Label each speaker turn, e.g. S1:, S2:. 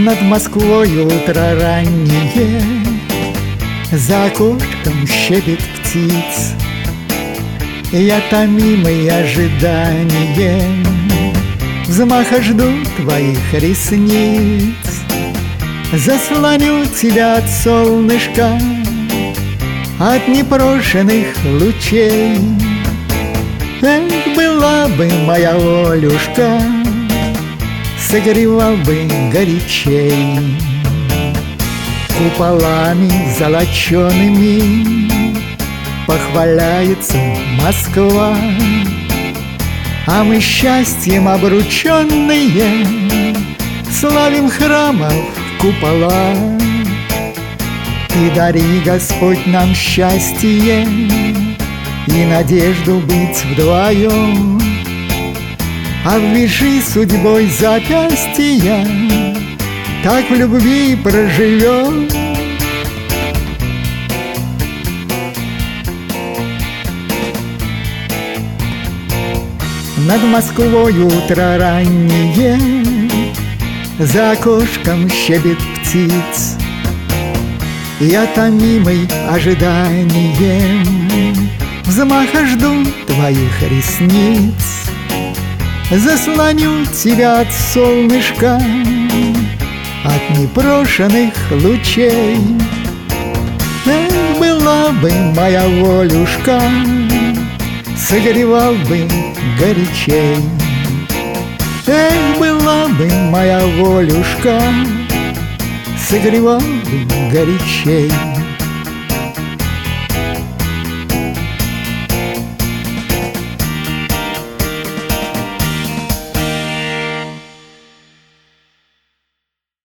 S1: Над Москвой утро раннее, за окошком щебет птиц. Я томимый ожиданием взмаха жду твоих ресниц. Заслоню тебя от солнышка, от непрошенных лучей. Эх, была бы моя Олюшка, согревал бы горячей. Куполами золочеными похваляется Москва, а мы счастьем обрученные славим храмов купола. И дари, Господь, нам счастье и надежду быть вдвоем, обвяжи судьбой запястья, так в любви проживем. Над Москвой утро раннее, за окошком щебет птиц. Я томимый ожиданием взмаха жду твоих ресниц. Заслоню тебя от солнышка, от непрошенных лучей. Эх, была бы моя Волюшка, согревал бы горячей. Эх, была бы моя Волюшка, согревал бы горячей.